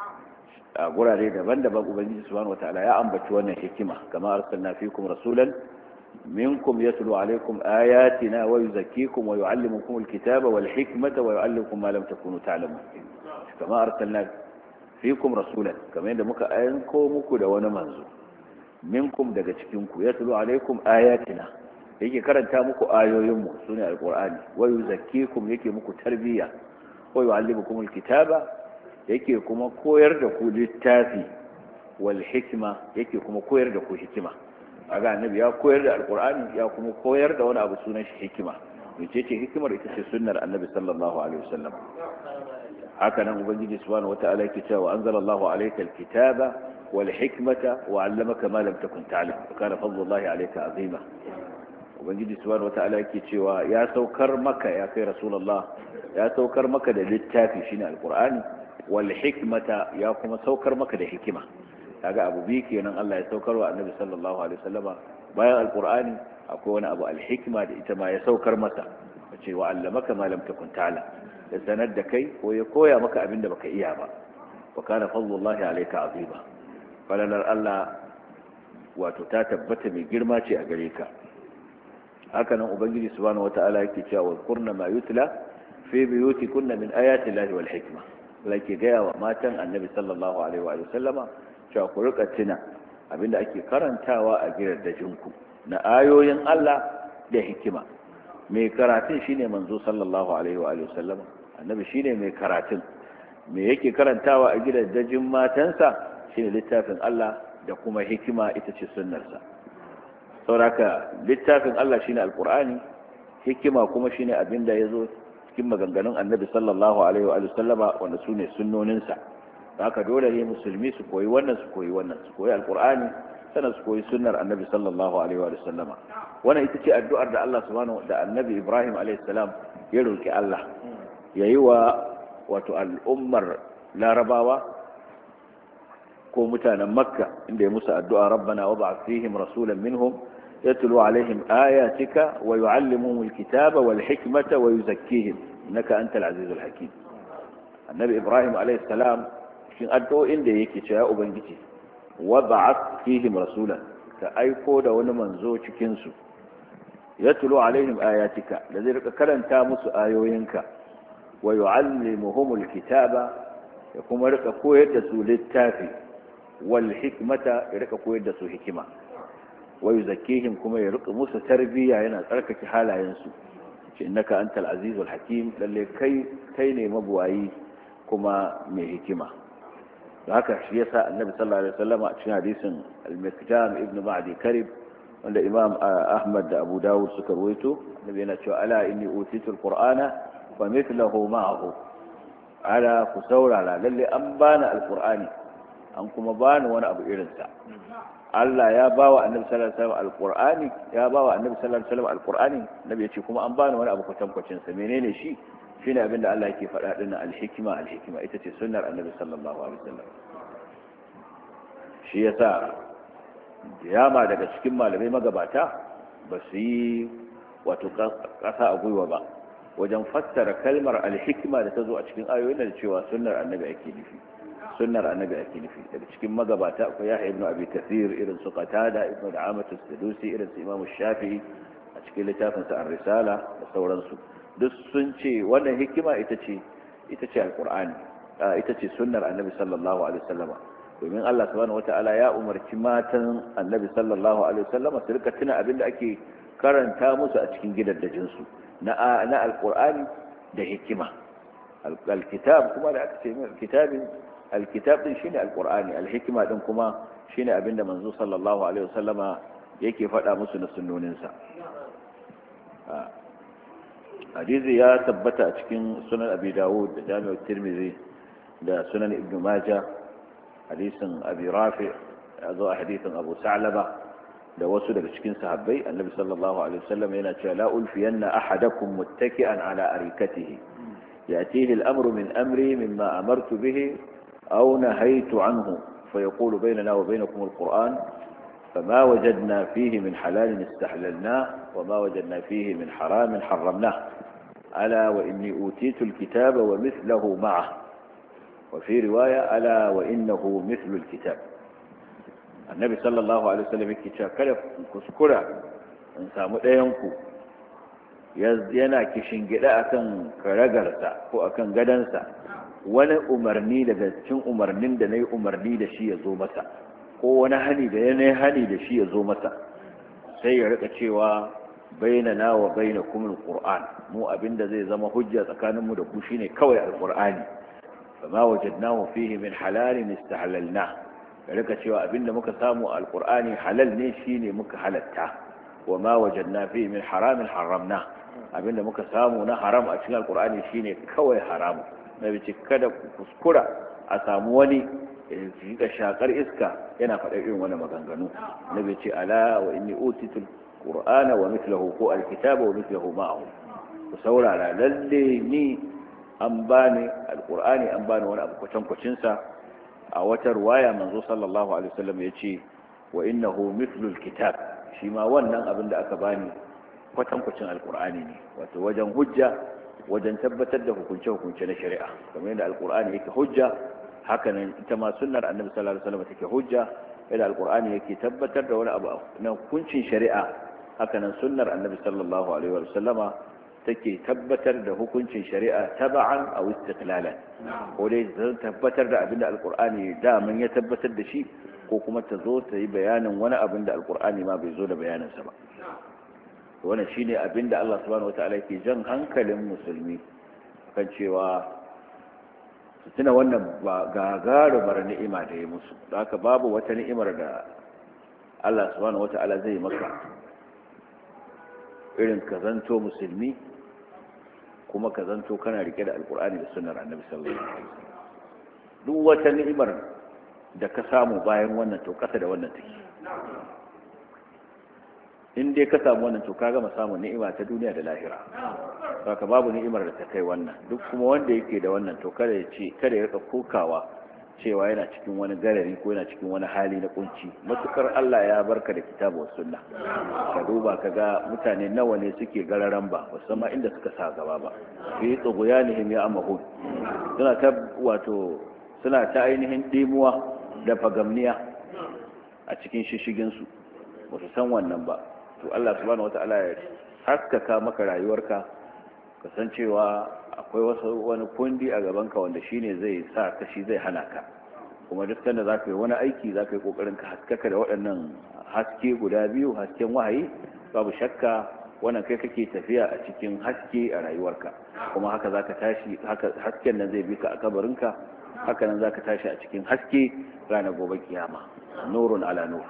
a gurare daban-daban ubangiji subhanahu wataala ya ambaci wannan hikima, kama arsalna fikum rasulan minkum yatlu alaikum ayatina wa yuzakkikum wa yuallimukum alkitaba wal hikmata wa yuallimukum ma lam takunu ta'lamun. kama arsalna fikum rasulan, kamar yadda muka aiko muku da wani manzo, minkum daga cikin ku, yatlu alaikum ayatina, yake karanta muku ayoyin mu sune alqur'ani, wa yuzakkikum, yake muku tarbiyya, wa yuallimukum alkitaba, yake kuma koyar da ku littafi, wal hikma, yake kuma koyar da ku hikima. aga annabi ya koyar da alqur'ani, ya kuma koyar da wani abu sunan shi hikima. mece ce hikimar? ita ce sunnar annabi sallallahu alaihi wasallam. haka nan ubangiji subhanahu wataala yake cewa anzalallahu alayka alkitaba wal hikmata wa 'allamaka ma lam takun ta'lam wa kana fadlullahi alayka azima. ubangiji subhanahu wataala yake cewa ya saukar maka, ya kai rasulullah, ya saukar maka da littafi shine alqur'ani, wal hikmata, ya kuma saukar maka da hikima. kaga abu bi kenan Allah ya saukar wa annabi sallallahu alaihi wasallama. bayan alqur'ani akwai wani abu alhikma da ita ma ya saukar masa, wace wa 'allamaka ma lam takun ta'lam, da sanar da kai ko ya koya maka abinda baka iya ba. wa kana fadlullahi alayka azima, falalar Allah wato ta tabbata mai girma ce a gare ka. haka nan ubangiji subhanahu wata'ala yake cewa kurna ma yutla fi buyutikunna min ayati llahi wal hikma, lake gaya wa matan annabi sallallahu alaihi wa sallama cewa ku rika tuna abinda ake karantawa a gidajenku na ayoyin Allah da hikima. mai karatun shine manzo sallallahu alaihi wa sallama, annabi shine mai karatun. me yake karantawa a gidajen matansa shine littafin Allah da kuma hikima ita ce sunnarsa. sauraka littafin Allah shine alqur'ani, hikima kuma shine abinda yazo cikin maganganun annabi sallallahu alaihi wa sallama wanda sune sunnoninsa. haka dole ne musulmi su koyi wannan su koyi wannan su koyi alqur'ani sannan su koyi sunnar annabi sallallahu alaihi wa sallama. wannan ita ce addu'ar da Allah subhanahu da annabi Ibrahim alaihi salam ya roki Allah yayi wa wato al'ummar larabawa ko mutanen makka inda ya musu addu'a rabbana wab'ath fihim rasulan minhum yatlu alaihim ayatika wa yu'allimuhum alkitaba wal hikmata wa yuzakkihim innaka antal azizul hakim. annabi Ibrahim alaihi salam cikin addu'o'in da yake cewa ubangiji wab'ath fihim rasulan, ka aiko da wani manzo cikin su yatlu alaihim ayatika, da zai rika karanta musu ayoyinka, wa yu'allimuhum alkitaba, ya kuma rika koyar da su littafi, wal hikmata, ya rika koyar da su hikima, wa yuzakkihim, kuma ya rika musu tarbiyya yana tsarkake halayensu. ce innaka antal azizul hakim, lalle kai kai ne mabuwayi kuma mai hikima. da haka shi yasa annabi sallallahu alaihi wasallam a cikin hadisin al-Mikdam ibn Ma'di Karib wanda Imam Ahmad da Abu Dawud suka rawaito, annabi yana cewa ala inni utitul qur'ana wa mithluhu ma'ahu, ala ku saurara lalle an bani alqur'ani an kuma bani wani abu irin sa. Allah ya bawa annabi sallallahu alaihi wasallam alqur'ani, ya bawa annabi sallallahu alaihi wasallam alqur'ani, nabi yace kuma an bani wani abu kwatankwacin sa. menene shi? shine abinda Allah yake faɗa din al-hikma al-hikma ita ce sunnar annabi sallallahu alaihi wasallam. shi yasa yama daga cikin malamai magabata ba su yi wato kasa a gwiwa ba wajen fassara kalmar al-hikma da ta zo a cikin ayoyin da cewa sunnar annabi ake nufi. sunnar annabi ake nufi. daga cikin magabata akwai Yahya ibn Abi Kathir, irin su Qatada ibn Da'amat as-Sadusi, irin su Imam Shafi'i a cikin littafin sa Ar-Risala da sauransu. duk sun ce wannan hikima ita ce ita ce alqur'ani, ita ce sunnar annabi sallallahu alaihi wasallam. domin Allah subhanahu wata'ala ya umarci matan annabi sallallahu alaihi wasallam su rika tuna abinda ake karanta musu a cikin gidajen su na na alqur'ani da hikima. alkitab kuma da aka ce kitabin alkitab din shine alqur'ani, alhikma din kuma shine abinda manzo sallallahu alaihi wasallama yake faɗa musu na sunnoninsa. hadisi ya tabbata a cikin sunan Abi Dawud da Jami'u Tirmidhi da sunan Ibn Majah, hadisin Abi Rafi, ya zo a hadisin Abu Sa'laba da wasu daga cikin sahabbai. annabi sallallahu alaihi wasallam yana cewa la ulfiyanna ahadakum muttaki'an ala arikatihi yatihi al-amru min amri mimma amartu bihi aw nahaytu anhu fayaqulu baynana wa baynakum al-Qur'an فما وجدنا فيه من حلال استحللناه وما وجدنا فيه من حرام حرمناه ألا وإني أوتيت الكتاب ومثله معه وفي رواية ألا وإنه مثل الكتاب. النبي صلى الله عليه وسلم يكتشف كلف كسكرة إنسان مدينكو yana kishin gida akan karagarsa ko akan gadansa, wani umarni daga cikin umarnin da nayi umarni da shi ya zo masa, ko wani hani da yanayi hani da shi ya zo masa, sai ya rika cewa bainana wa bainakum alquran, mu abinda zai zama hujja tsakaninmu da ku shine kawai alqur'ani. fama wajadnahu fihi min halalin istahlalna, ya rika cewa abinda muka samu alqur'ani halal ne shine muka halatta. wama wajadna fihi min haramin haramna, abinda muka samu na haram a cikin alqur'ani shine kawai haramu. nabi ce kada ku kuskura a samu wani da shakar iska yana faɗa irin wani maganganu. nabi ce ala wa inni utitul qur'ana wa mithluhu ko alkitaba wa mithluhu ma'ahu, ku saurara lalle ni an bani alqur'ani an bani wani abu kwatan kwacin sa. a wata riwaya manzo sallallahu alaihi wasallam yace wa innahu mithlul kitab, shi ma wannan abin da aka bani kwatan kwacin alqur'ani ne, wato wajen hujja, wajen tabbatar da hukunce hukunce na shari'a. kamar yadda alqur'ani yake hujja, hakanan ita ma sunnar annabi sallallahu alaihi wasallam take hujja ila alqur'ani yake tabbatar da wani abu na hukuncin shari'a haka nan sunnar annabi sallallahu alaihi wa sallama take tabbatar da hukuncin shari'a taba'an aw istiqlalan ko dai zan tabbatar da abinda alqur'ani da mun ya tabbatar da shi ko kuma ta zo ta yi bayanin wani abin da alqur'ani ma bai zo da bayanin sa ba wannan shine abinda Allah subhanahu wataala yake jan hankalin musulmi kan cewa su tuna wannan gagarumar ni'ima da ya musu da haka babu wata ni'imar da Allah subhanahu wataala zai maka irin ka zanto musulmi kuma ka zanto kana rike da alkur'ani da sunnar annabi sallallahu alaihi wasallam duk wata ni'imar da ka samu bayan wannan to kasa da wannan take in dai ka samu wannan to ka gama samun ni'ima ta duniya da lahira saka babu ni'imar da ta kai wannan duk kuma wanda yake da wannan to kada ya ce kada ya rika kokawa cewa yana cikin wani garari ko yana cikin wani hali na kunci matukar Allah ya barka da kitabu was sunna ka duba kaga mutane nawa ne suke gararan ba musamman inda suka sa gaba ba fi tsuguyanihim ya amahun suna ta wato suna ta ainihin dimuwa da fagamniya a cikin shishigin su ba su san wannan ba to Allah subhanahu wataala ya haskaka maka rayuwarka kasancewa akwai wasu wani kundi a gabanka wanda shine zai sa ka shi zai hana ka kuma duk sanda za ka yi wani aiki za ka yi kokarin ka haskaka da waɗannan haske guda biyu hasken wahayi babu shakka wannan kai kake tafiya a cikin haske a rayuwarka kuma haka za ka tashi hasken nan zai bi ka a kabarinka haka nan za ka tashi a cikin haske ranar gobe kiyama nurun ala nur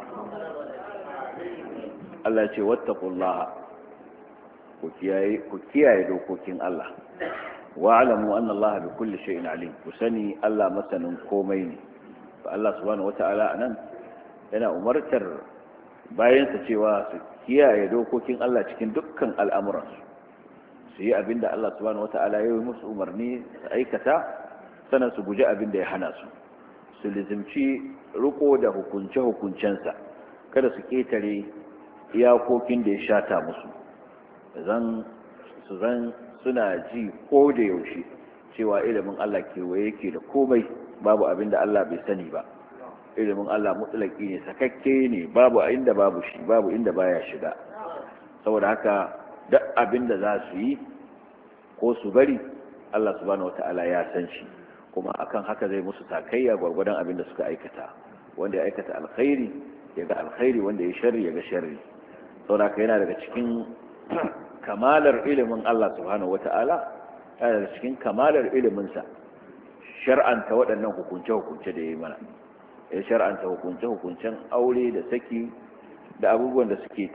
Allah ya ce wattaqullaha ku kiyaye dokokin Allah wa alamu anna Allah bi kulli shay'in alim ku sani Allah masanin komai ne fa Allah subhanahu wata'ala anan yana umartar bayansa cewa su kiyaye dokokin Allah cikin dukkan al'amuran su yi abinda Allah subhanahu wata'ala ya yi musu umarni su aikata sannan su guji abinda ya hana su su lizimci riko da hukunce hukuncensa kada su ketare iyakokin da ya shata musu zan su zan suna ji ko da yaushe cewa ilimin Allah kewaye yake da komai babu abin da Allah bai sani ba ilimin Allah mutlaki ne sakakke ne babu inda babu shi babu inda baya shiga saboda haka duk abin da za su yi ko su bari Allah subhanahu wataala ya san shi kuma akan haka zai musu takayya gwargwadon abin da suka aikata wanda ya aikata alkhairi ya ga alkhairi wanda ya sharri ya ga sharri saboda haka yana daga cikin kamalar ilimin Allah subhanahu wata'ala yana da cikin kamalar iliminsa shar'anta waɗannan hukunce-hukunce da ya yi mana ya shar'anta hukunce-hukuncen aure da saki da abubuwan da suke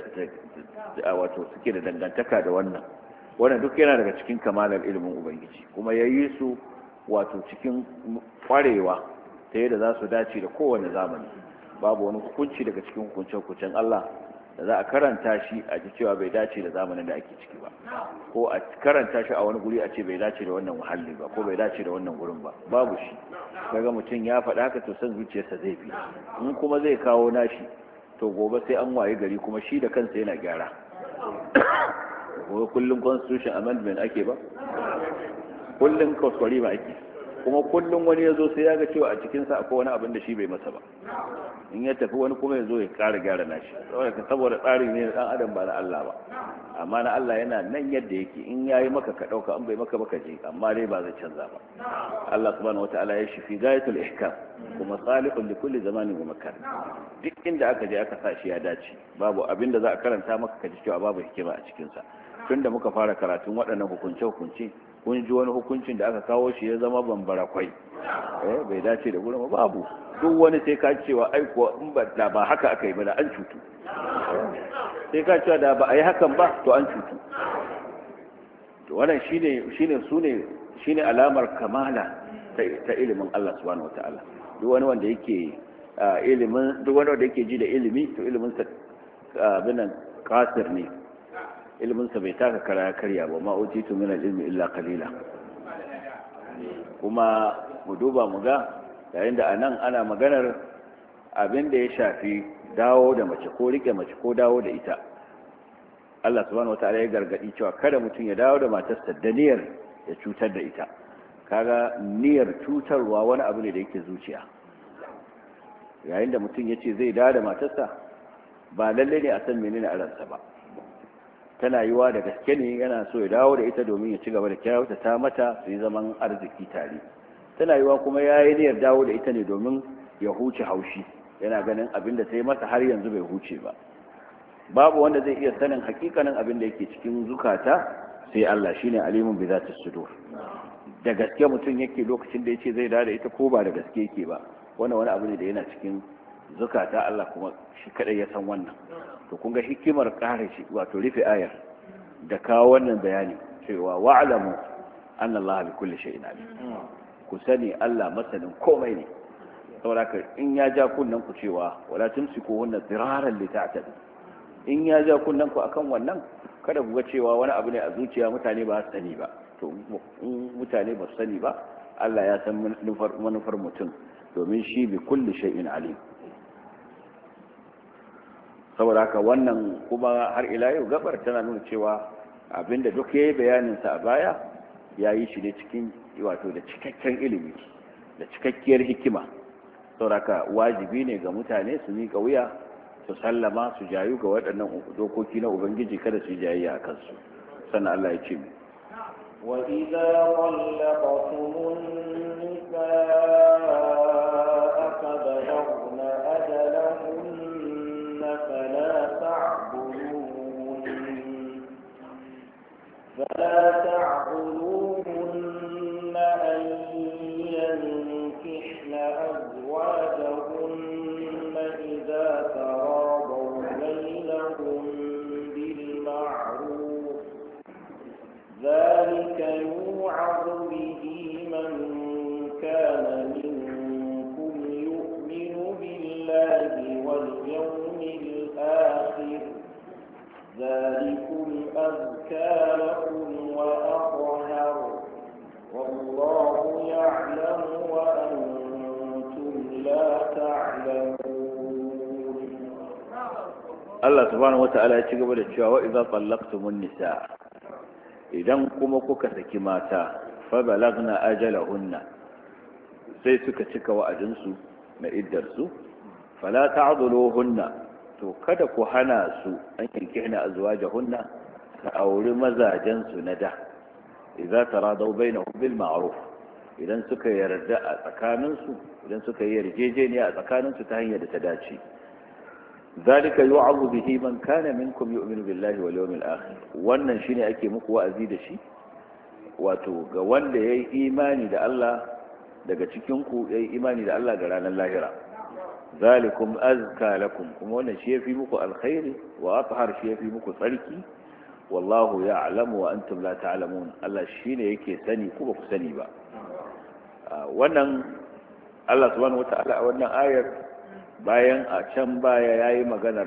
wato suke da dangantaka da wannan wannan duk yana daga cikin kamalar ilimin ubangiji kuma ya yi su wato cikin kwarewa ta yadda za su dace da kowane zamani babu wani hukunci daga cikin hukunce-hukuncen Allah da za a karanta shi a ji cewa bai dace da zamanin da ake ciki ba ko a karanta shi a wani guri a ce bai dace da wannan muhalli ba ko bai dace da wannan gurin ba babu shi kaga mutum ya faɗa haka to san zuciyarsa zai fi in kuma zai kawo nashi to gobe sai an waye gari kuma shi da kansa yana gyara ko kullum constitution amendment ake ba kullum kwaskwari ba ake kuma kullum wani ya zo sai ya ga cewa a cikinsa akwai wani abin da shi bai masa ba in ya tafi wani kuma ya zo ya ƙara gyara nashi saboda tsari ne dan adam ba na Allah ba amma na Allah yana nan yadda yake in yayi maka ka dauka an bai maka baka je amma dai ba zai canza ba Allah subhanahu wataala ya shi fi gayatul ihkam kuma salihun li kulli zamanin wa makan duk inda aka je aka sa shi ya dace babu abin da za a karanta maka ka ji cewa babu hikima a cikin sa tunda muka fara karatun waɗannan hukunce hukunce kun ji wani hukuncin da aka kawo shi ya zama bambara kwai eh bai dace da gurin babu duk wani sai ka cewa ai kuwa in ba da ba haka aka yi ba da an cutu sai ka cewa da ba a yi hakan ba to an cutu to wannan shine shine sune shine alamar kamala ta ilimin Allah subhanahu wataala duk wani wanda yake ilimin duk wani wanda yake ji da ilimi to ilimin sa binan kasir ne ilimin sa bai taka kara karya ba ma utitu min al-ilmi illa qalila kuma mu duba mu ga yayin da anan ana maganar abin da ya shafi dawo da mace ko rike mace ko dawo da ita Allah subhanahu wataala ya gargadi cewa kada mutum ya dawo da matarsa da niyyar ya cutar da ita kaga niyyar cutarwa wani abu ne da yake zuciya yayin da mutum ya ce zai dawo da matarsa ba lalle ne a san menene a ransa ba. Tana yiwa da gaske ne yana so ya dawo da ita domin ya ci gaba da kyauta ta mata su yi zaman arziki tare. Tana yiwa kuma ya yi niyyar dawo da ita ne domin ya huce haushi, yana ganin abin da ta yi masa har yanzu bai huce ba. Babu wanda zai iya sanin hakikanin abin da yake cikin zukata sai Allah, shine alimun bi zati sudur. Da gaske mutum yake lokacin da yace zai dawo da ita ko ba da gaske yake ba, wannan wani abu ne da yana cikin zukata, Allah kuma shi kadai ya san wannan. To kun ga hikimar kare shi, wato rufe ayar da kawo wannan bayani cewa wa'lamu anna Allah bi kulli shay'in alim. Ku sani Allah masanin komai ne. Saboda in ya ja kunnan ku cewa wala tumsiku hunna diraran li ta'tadu, in ya ja kunnan ku akan wannan, kada ku ga cewa wani abu ne a zuciya mutane ba su sani ba. To in mutane ba su sani ba, Allah ya san manufar mutum, domin shi bi kulli shay'in alim. Saboda haka wannan kuma har ila yau gabar tana nuna cewa abinda duk yayi bayanin sa a baya yayi shi ne cikin wato da cikakken ilimi da cikakkiyar hikima. Saboda haka wajibi ne ga mutane su miƙa wuya, su sallama, su jayu ga waɗannan dokoki na ubangiji, kada su jayayya a kansu. Sannan Allah ya ce mu وإذا طلقتم النساء فبلغن أجلهن فلا تعضلوهن فلا تعضلوهن أن ينكحن أزواجهن إذا تراضوا بينهم بالمعروف، ذلك يوعظ به من كان منكم يؤمن بالله واليوم الآخر، ذلكم أزكى لكم وأطهر، والله يعلم وأنتم لا تعلمون. الله سبحانه وتعالى يقول الشيء وإذا طلقتم النساء، idan kuma kuka saki mata fa balagna ajalahunna, sai suka cika wa'adinsu na iddarsu, fala ta'dhuluhunna, to kada ku hana su an yankihna azwajahunna, ta auri mazajen su na da, idza taradaw bainahum bil ma'ruf, idan suka yarda a tsakaninsu, idan suka yi yarjejeniya a tsakaninsu ta hanyar da ta dace. ذلك يوعظ به من كان منكم يؤمن بالله واليوم الآخر, wannan shine ake muku wa'azi da shi, wato ga wanda yayi imani da Allah daga cikin ku, yayi imani da Allah ga ranar lahira. zalikum azka lakum, kuma wannan shi yafi muku alkhairi wa athhar, shi yafi muku tsarki. wallahu ya'lamu wa antum la ta'lamun, Allah shine yake sani ku ba ku sani ba. wannan Allah subhanahu wataala a wannan ayar, bayan a can baya ya yi maganar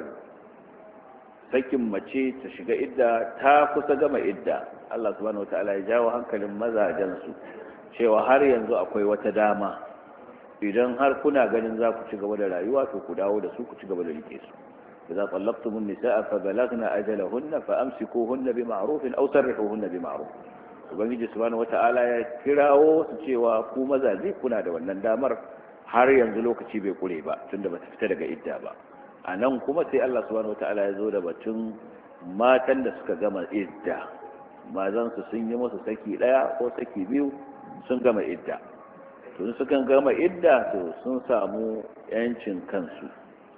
sakin mace ta shiga idda, ta kusa gama idda, Allah subhanahu wata'ala ya jawo hankalin mazajensu cewa har yanzu akwai wata dama, idan har kuna ganin za ku ci gaba da rayuwa to ku dawo da su, ku ci gaba da rike su. idza tallaqtumun nisaa fa balagna ajalahunna fa amsikuhunna bima'rufin aw sarrihuhunna bima'ruf. ubangiji subhanahu wata'ala ya kirawo su cewa ku mazaje kuna da wannan damar, har yanzu lokaci bai kure ba tunda bata fita daga idda ba. a nan kuma sai Allah subhanahu wataala ya zo da batun matan da suka gama idda, mazan su sun yi musu saki daya ko saki biyu sun gama idda, to sukan gama idda to sun samu yancin kansu.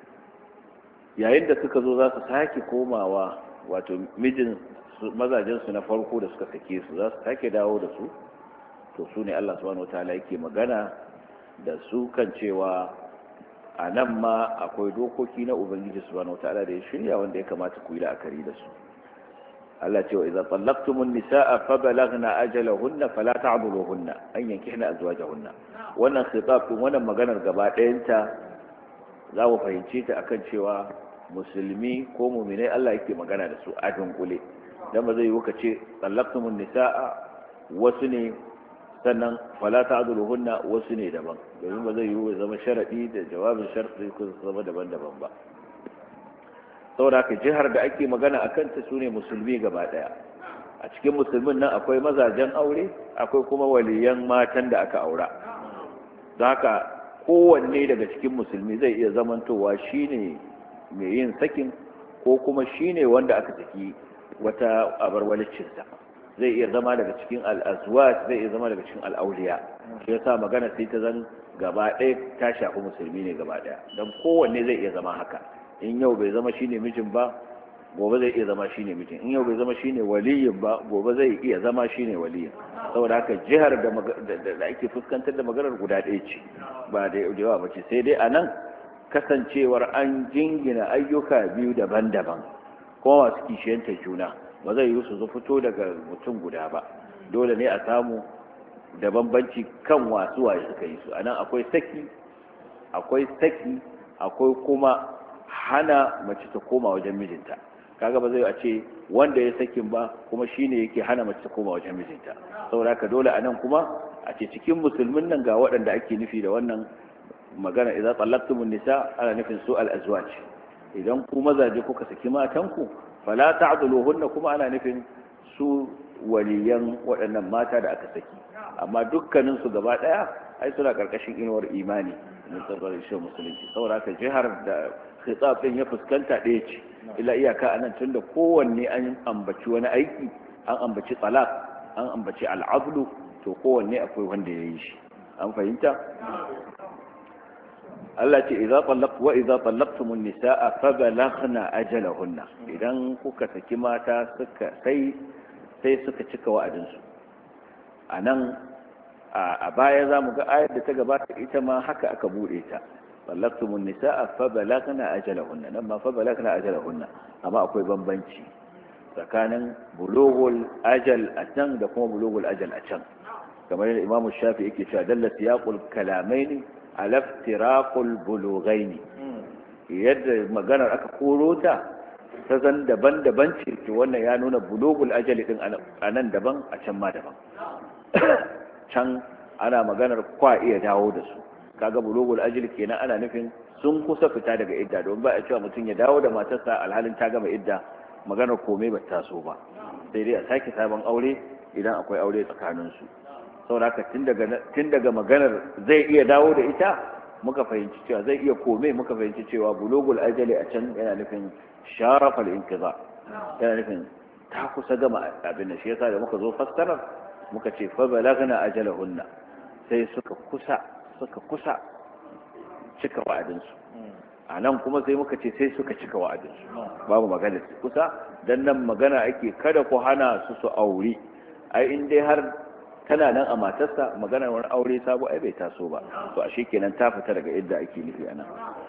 yayin da suka zo za su sake komawa, wato mijin mazajen su na farko da suka sake su za su sake dawo da su, to su ne Allah subhanahu wataala yake magana da su kan cewa a nan ma akwai dokoki na ubangiji subhanahu wataala da ya shirya wanda ya kamata ku yi la'akari da su. Allah cewa idza tallaqtumun nisaa fa balagna ajalahunna fala ta'dhuluhunna an yankihna azwajahunna. wannan khitab din, wannan maganar gaba ɗayanta za mu fahimce ta akan cewa musulmi ko mu'minai Allah yake magana da su a dunkule, dan ba zai yi wuka ce tallaqtumun nisaa wasu ne sannan fala ta'dhuluhunna wasu ne daban, domin ba zai yi zama sharadi da jawabin sharadi ko zama daban-daban ba. saboda haka jihar da ake magana akan ta sune musulmi gaba daya. a cikin musulmin nan akwai mazajen aure, akwai kuma waliyan matan da aka aura. don haka kowanne daga cikin musulmi zai iya zamantowa shine mai yin sakin ko kuma shine wanda aka saki wata abar walicinsa. Zai iya zama daga cikin al'azwat, zai iya zama daga cikin al'auliya. shi yasa magana sai ta zan gaba ɗaya ta shafi musulmi ne gaba ɗaya, don kowanne zai iya zama haka. In yau bai zama shine mijin ba, gobe zai iya zama shine mijin. In yau bai zama shine waliyin ba, gobe zai iya zama shine waliyin. Saboda haka jihar da ake fuskantar da maganar guda ɗaya ce, ba da yawa ba ce. sai dai a nan kasancewar an jingina ayyuka biyu daban-daban kuma masu kishiyanta juna, ba zai yi su zo fito daga mutum guda ba. Dole ne a samu da bambanci kan wasu waye suka yi su. A nan akwai saki, akwai saki, akwai kuma hana mace ta koma wajen mijinta. Kaga ba zai a ce wanda ya sakin ba kuma shine yake hana mace ta koma wajen mijinta. Saboda ka dole a nan kuma a ce cikin musulmin nan ga waɗanda ake nufi da wannan magana, idan tsallaktumun nisa ana nufin su al-azwaj. Idan ku mazaje kuka saki matanku fala ta'dhuluhunna, kuma ana nufin su waliyan waɗannan mata da aka saki. Amma dukkanin su gaba daya ai suna karkashin inuwar imani mun tsara shi musulunci. Saboda haka jihar da khitab din ya fuskanta ɗaya ce, illa iyaka anan tunda kowanne an ambaci wani aiki, an ambaci talaq, an ambaci al'adlu, to kowanne akwai wanda yayi shi. An fahimta? Allah ce idza talaq wa idza talaqtumun nisaa fabalaghna ajalahunna, idan kuka saki mata suka sai sai suka cika wa'adin su. Anan a baya zamu ga ayar da ta gabata ita ma haka aka bude ta, talaqtumun nisaa fabalaghna ajalahunna, nan ma fabalaghna ajalahunna, amma akwai bambanci tsakanin bulughul ajal a can da kuma bulughul ajal a can. Kamar yadda Imam Shafi yake cewa dalla siyaqul kalamaini ala iftiraqul bulughaini, yadda maganar aka koro ta ta zan daban-daban ce, to wannan ya nuna bulughul ajali din anan daban, a can ma daban. Can ana maganar kwa iya dawo da su, kaga bulughul ajali kenan ana nufin sun kusa fita daga idda, don ba a cewa mutum ya dawo da matarsa alhalin ta gama idda, maganar komai ba ta so ba, sai dai a sake sabon aure idan akwai aure tsakaninsu. sauraka tun daga maganar zai iya dawo da ita muka fahimci cewa zai iya kome, muka fahimci cewa bulugul ajali a can yana nufin sharafal inqiza, yana nufin ta kusa gama abin da shi yasa da muka zo fassarar muka ce fa balagna ajalahunna, sai suka kusa suka kusa cika wa'adin su. a nan kuma sai muka ce sai suka cika wa'adin su, babu magana kusa, dan nan magana ake kada ku hana su su aure. ai in dai har tana nan a matarsa, maganar wani aure sabo ai bai taso ba, to a shi kenan ta fita daga idda ake nufi anan.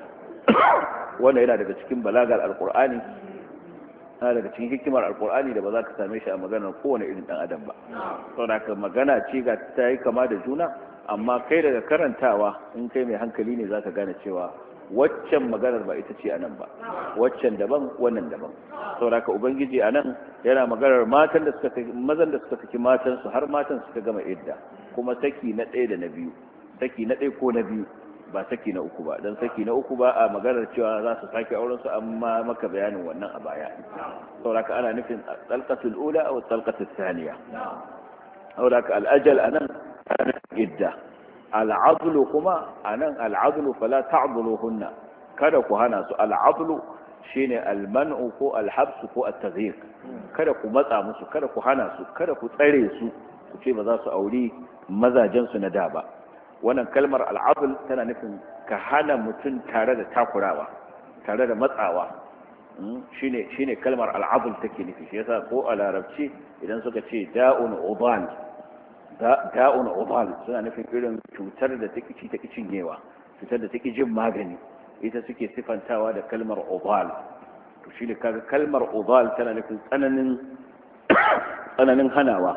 wanda yana daga cikin balagar alkur'ani, yana daga cikin hikimar alkur'ani da ba za ka same shi a maganar kowane irin dan adam ba. saboda haka magana ce ga ta yi kama da juna, amma kai daga karantawa in kai mai hankali ne za ka gane cewa waccan maganar ba ita ce a nan ba, waccan daban wannan daban. saboda ka ubangiji a nan yana maganar matan da suka mazan da suka saki matansu har matan suka gama idda, kuma saki na ɗaya da na biyu, saki na ɗaya ko na biyu, ba saki na uku ba, dan saki na uku ba a maganar cewa za su sake auren su, amma maka bayanin wannan a baya. saboda ka ana nufin talqatul ula aw talqatul thaniya. saboda ka al-ajal anan ana idda, al'adlu kuma anan al'adlu fala ta'dhuluhunna, kada ku hana su. al'adlu shine al-man'u ko al-habs ko at-taghyir, kada ku matsa musu, kada ku hana su, kada ku tsare su, ku ce ba za su auri mazajen su na da ba. wannan kalmar al'adl tana nufin ka hana mutum tare da takurawa, tare da matsawa, shine shine kalmar al'adl take nufi. shi yasa ko a larabci idan suka ce da'un udal, da'un udal suna nufin irin cutar da take ci take cinyewa, cutar da take jin magani, ita suke sifantawa da kalmar udal. to shi ne kaga kalmar udal tana nufin tsananin tsananin hanawa.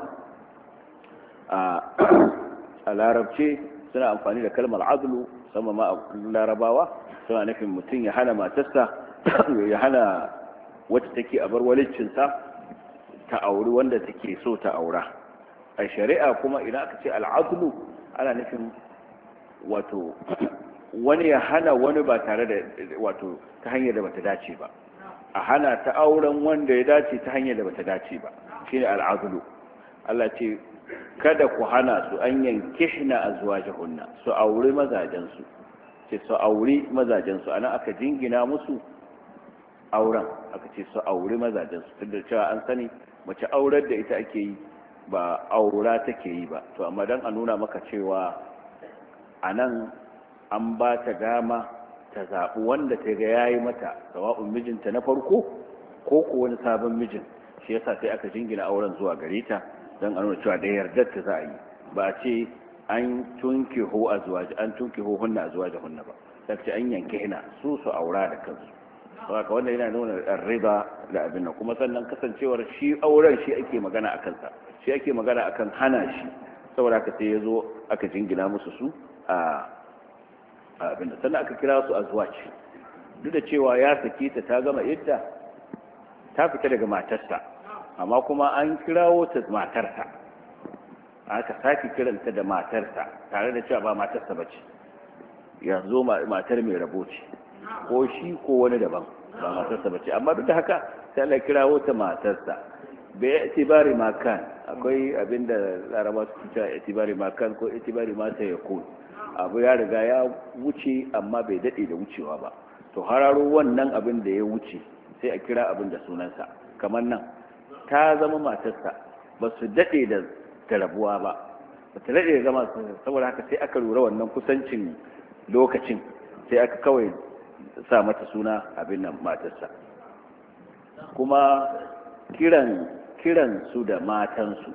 a larabci suna amfani da kalmar adlu, sama ma a larabawa suna nufin mutum ya hana matarsa, ya hana wacce take a bar walicinsa ta auri wanda take so ta aura. a shari'a kuma idan aka ce al'adlu ana nufin wato wani ya hana wani ba tare da wato ta hanyar da bata dace ba, a hana ta auren wanda ya dace ta hanyar da bata dace ba, shine al'adlu. Allah ce kada ku hana su an yankihna azwajahunna, su aure mazajen su, ce su auri mazajensu ana aka jingina musu auren aka ce su auri mazajensu tun da cewa an sani mace aurar da ita ake yi ba aura take yi ba to amma don a nuna maka cewa a nan an ba ta dama ta zaɓi wanda ta ga yayi mata sawa'un mijinta na farko ko ko wani sabon mijin shi yasa sai aka jingina auren zuwa gare ta don a nuna cewa da yardar ta za a yi ba a ce an tunkihu azwaji an tunkihu hunna azwaji hunna ba sai ce an yanke hina su su aura da kansu saboda wannan yana nuna riba da abin nan kuma sannan kasancewar shi auren shi ake magana a kansa shi ake magana akan hana shi saboda haka sai yazo aka jingina musu su a abin da sannan aka kira su azwaji duk da cewa ya saki ta ta gama idda ta fita daga matarsa amma kuma an kirawo ta matarsa aka sake kiranta da matarsa tare da cewa ba matarsa bace yanzu matar mai rabo ce ko shi ko wani daban ba matarsa bace amma duk da haka sai Allah kirawo ta matarsa bai itibari makan akwai abinda laraba su ce itibari makan ko itibari mata ya ko abu ya riga ya wuce amma bai dade da wucewa ba to hararo wannan abin da ya wuce sai a kira abin da sunansa kamar nan ta zama matarsa ba su dade da rabuwa ba ba ta dade da zama saboda haka sai aka lura wannan kusancin lokacin sai aka kawai sa mata suna abin nan matarsa kuma kiran kiran su da matansu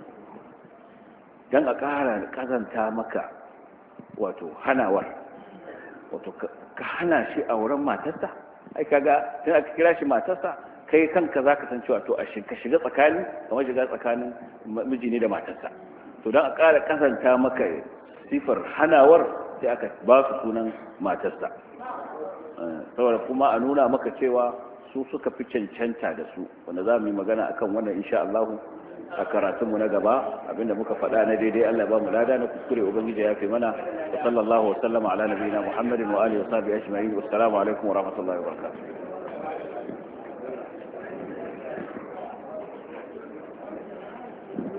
don a ƙara kazanta maka wato hanawar wato ka hana shi a wurin matarsa ai kaga tun aka kira shi matarsa kai kanka za ka san cewa to a ka shiga tsakani kamar shiga tsakanin miji ne da matarsa to don a ƙara kazanta maka sifar hanawar sai aka ba su sunan matarsa saboda kuma a nuna maka cewa su suka fi cancanta da su wanda za mu yi magana akan wannan insha Allah a karatunmu na gaba abinda muka faɗa na daidai Allah ba mu lada na kuskure ubangiji ya fi mana wa sallallahu wa sallama ala nabiyina Muhammadin wa alihi wa sahbihi ajma'in wassalamu alaikum wa rahmatullahi wa barakatuh